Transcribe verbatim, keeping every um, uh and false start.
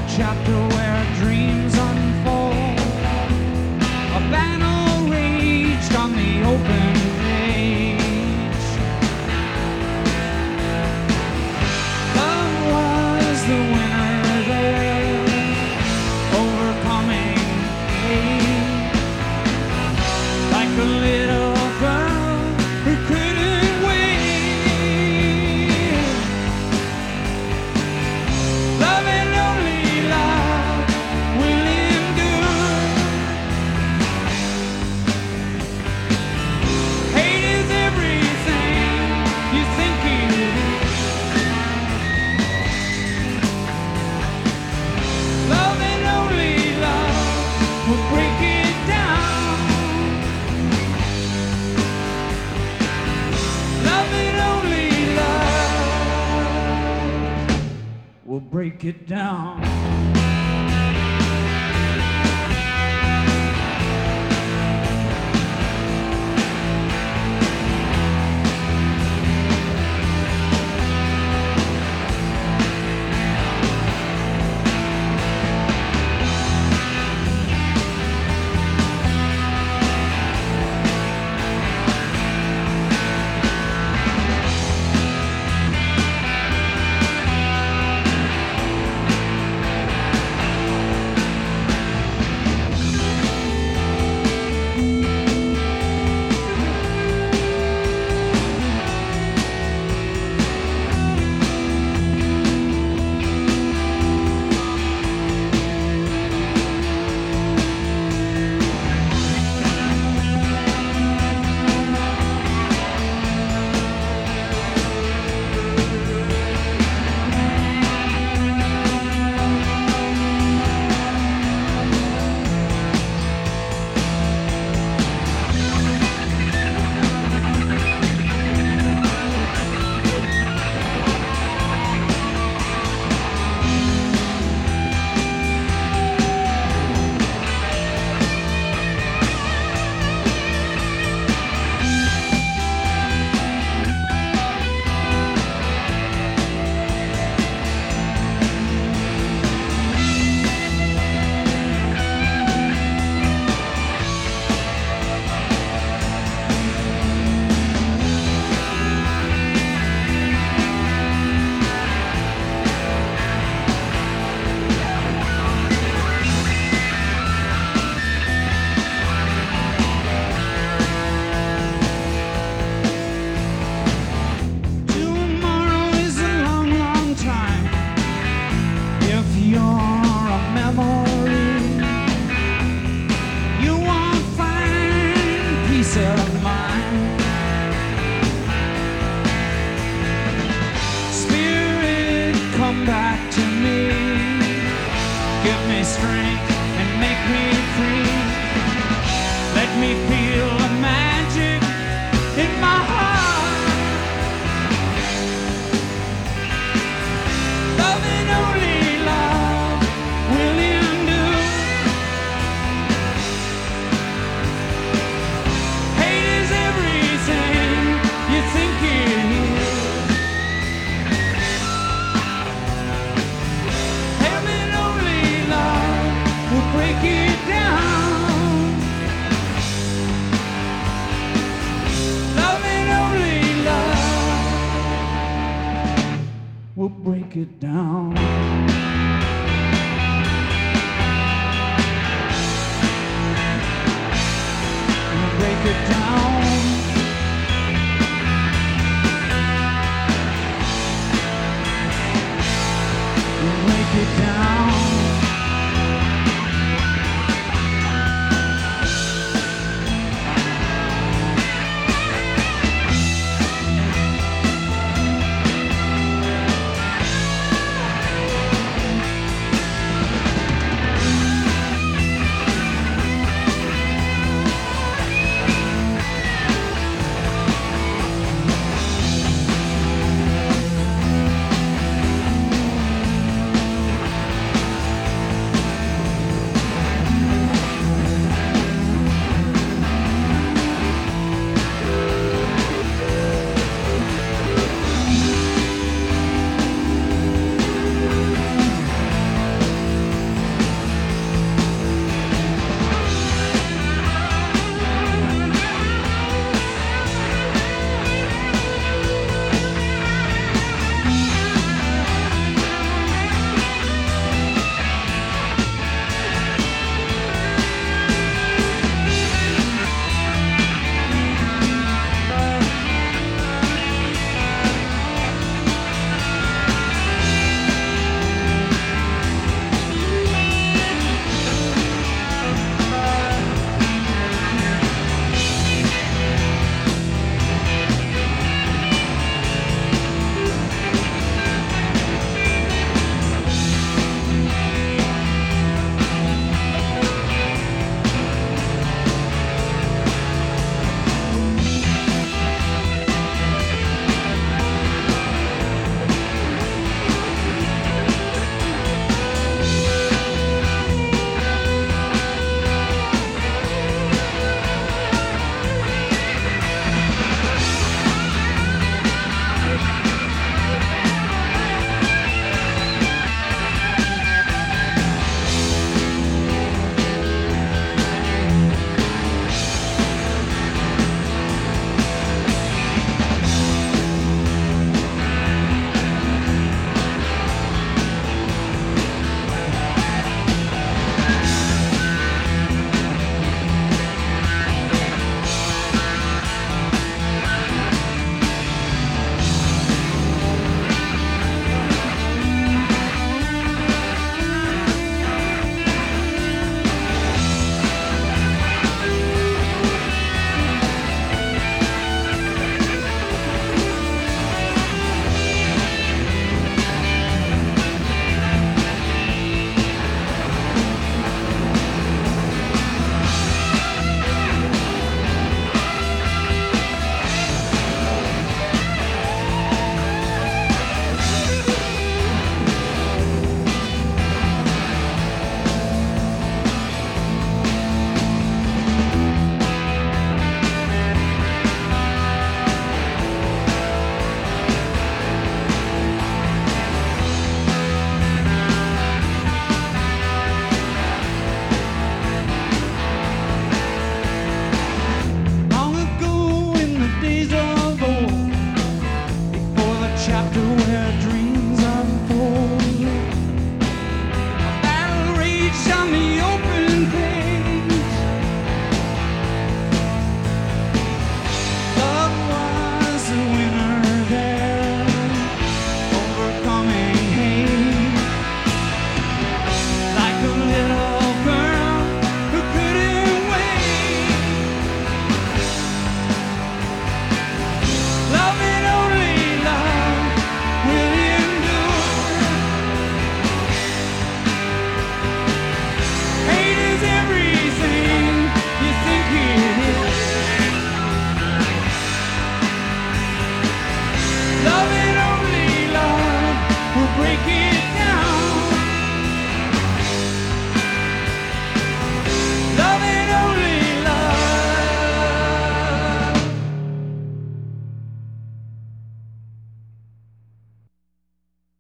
chapter where dreams unfold. A battle raged on the open page. Love was the winner there, overcoming hate. Like a little girl who couldn't wait. Love and only love will endure. Hate is everything you think it is. Love and only love will break it down. Love and only love will break it down. Tomorrow is a long, long time. If you're a memory, you won't find peace of mind. Spirit, come back to me. Give me strength and make me free. Let me feel the magic in my heart. Love and only love will endure. Hate is everything you think it is. Love and only love will break it down. Love and only love will break it down.